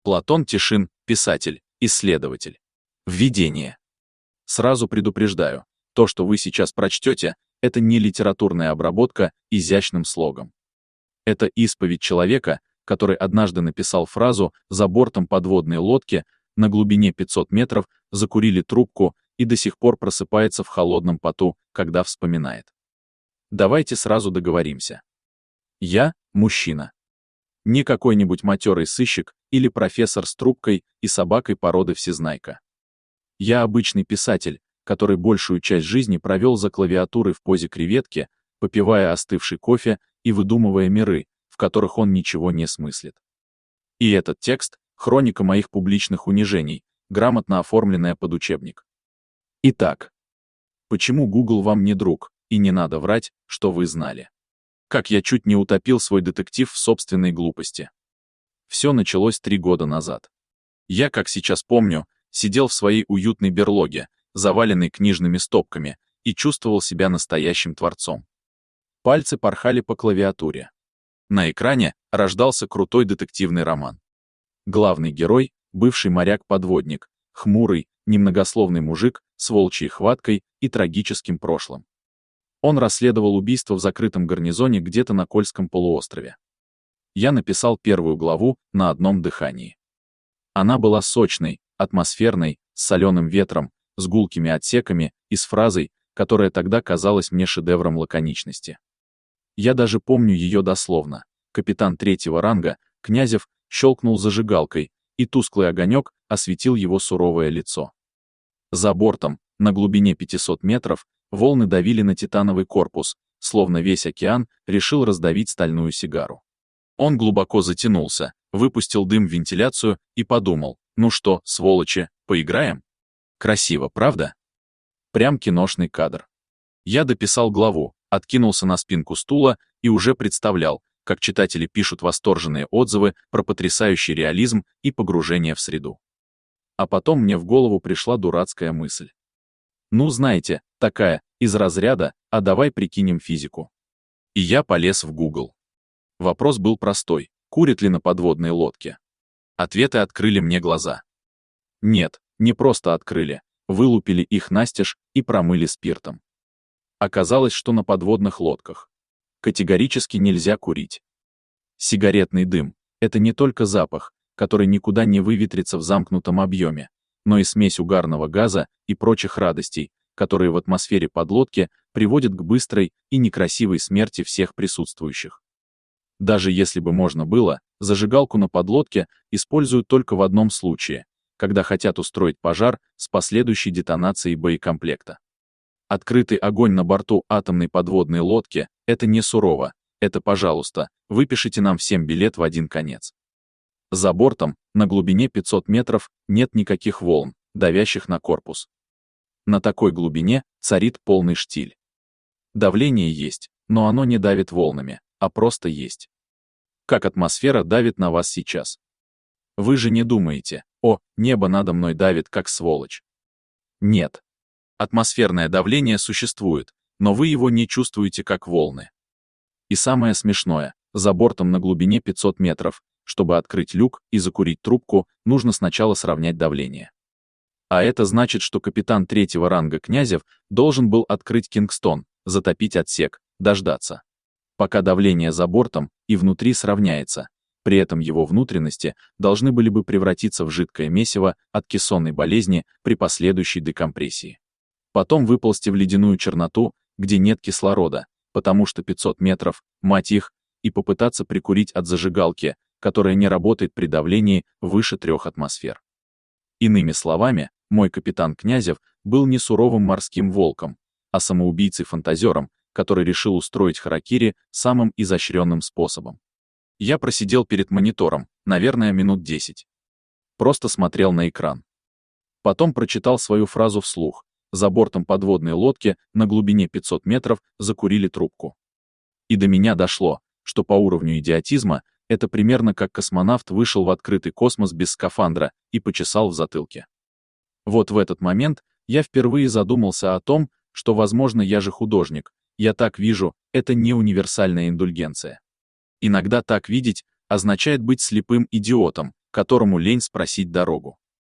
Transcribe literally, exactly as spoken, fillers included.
Платон Тишин, писатель, исследователь. Введение. Сразу предупреждаю, то, что вы сейчас прочтете, это не литературная обработка изящным слогом. Это исповедь человека, который однажды написал фразу «За бортом подводной лодки на глубине пятьсот метров закурили трубку» и до сих пор просыпается в холодном поту, когда вспоминает. Давайте сразу договоримся. Я – мужчина. Не какой-нибудь матерый сыщик или профессор с трубкой и собакой породы всезнайка. Я обычный писатель, который большую часть жизни провел за клавиатурой в позе креветки, попивая остывший кофе и выдумывая миры, в которых он ничего не смыслит. И этот текст — хроника моих публичных унижений, грамотно оформленная под учебник. Итак, почему Google вам не друг, и не надо врать, что вы знали? Как я чуть не утопил свой детектив в собственной глупости. Все началось три года назад. Я, как сейчас помню, сидел в своей уютной берлоге, заваленной книжными стопками, и чувствовал себя настоящим творцом. Пальцы порхали по клавиатуре. На экране рождался крутой детективный роман. Главный герой — бывший моряк-подводник, хмурый, немногословный мужик с волчьей хваткой и трагическим прошлым. Он расследовал убийство в закрытом гарнизоне где-то на Кольском полуострове. Я написал первую главу на одном дыхании. Она была сочной, атмосферной, с соленым ветром, с гулкими отсеками и с фразой, которая тогда казалась мне шедевром лаконичности. Я даже помню ее дословно. Капитан третьего ранга, Князев, щелкнул зажигалкой, и тусклый огонек осветил его суровое лицо. За бортом, на глубине пятисот метров, волны давили на титановый корпус, словно весь океан решил раздавить стальную сигару. Он глубоко затянулся, выпустил дым в вентиляцию и подумал: ну что, сволочи, поиграем? Красиво, правда? Прям киношный кадр. Я дописал главу, откинулся на спинку стула и уже представлял, как читатели пишут восторженные отзывы про потрясающий реализм и погружение в среду. А потом мне в голову пришла дурацкая мысль. Ну, знаете, такая, из разряда «а давай прикинем физику». И я полез в Google. Вопрос был простой: курят ли на подводной лодке? Ответы открыли мне глаза. Нет, не просто открыли, вылупили их настежь и промыли спиртом. Оказалось, что на подводных лодках категорически нельзя курить. Сигаретный дым — это не только запах, который никуда не выветрится в замкнутом объеме, но и смесь угарного газа и прочих радостей, которые в атмосфере подлодки приводят к быстрой и некрасивой смерти всех присутствующих. Даже если бы можно было, зажигалку на подлодке используют только в одном случае, когда хотят устроить пожар с последующей детонацией боекомплекта. Открытый огонь на борту атомной подводной лодки — это не сурово, это, пожалуйста, выпишите нам всем билет в один конец. За бортом, на глубине пятьсот метров, нет никаких волн, давящих на корпус. На такой глубине царит полный штиль. Давление есть, но оно не давит волнами, а просто есть. Как атмосфера давит на вас сейчас. Вы же не думаете: о, небо надо мной давит, как сволочь. Нет. Атмосферное давление существует, но вы его не чувствуете как волны. И самое смешное, за бортом на глубине пятьсот метров, чтобы открыть люк и закурить трубку, нужно сначала сравнять давление. А это значит, что капитан третьего ранга Князев должен был открыть Кингстон, затопить отсек, дождаться, пока давление за бортом и внутри сравняется. При этом его внутренности должны были бы превратиться в жидкое месиво от кессонной болезни при последующей декомпрессии. Потом выползти в ледяную черноту, где нет кислорода, потому что пятьсот метров, мать их, и попытаться прикурить от зажигалки, которая не работает при давлении выше трех атмосфер. Иными словами, мой капитан Князев был не суровым морским волком, а самоубийцей-фантазером, который решил устроить харакири самым изощренным способом. Я просидел перед монитором, наверное, минут десять. Просто смотрел на экран. Потом прочитал свою фразу вслух. За бортом подводной лодки на глубине пятьсот метров закурили трубку. И до меня дошло, что по уровню идиотизма это примерно как космонавт вышел в открытый космос без скафандра и почесал в затылке. Вот в этот момент я впервые задумался о том, что, возможно, я же художник, я так вижу, это не универсальная индульгенция. Иногда так видеть означает быть слепым идиотом, которому лень спросить дорогу.